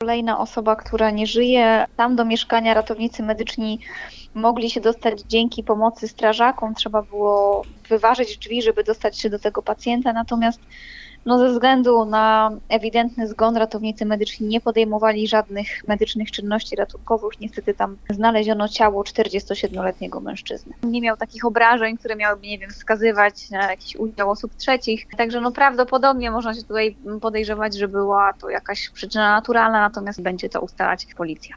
kolejna osoba, która nie żyje. Tam do mieszkania ratownicy medyczni mogli się dostać dzięki pomocy strażakom. Trzeba było wyważyć drzwi, żeby dostać się do tego pacjenta. Natomiast ze względu na ewidentny zgon ratownicy medyczni nie podejmowali żadnych medycznych czynności ratunkowych. Niestety tam znaleziono ciało 47-letniego mężczyzny. Nie miał takich obrażeń, które miałyby, wskazywać na jakiś udział osób trzecich. Także prawdopodobnie można się tutaj podejrzewać, że była to jakaś przyczyna naturalna, natomiast będzie to ustalać policja.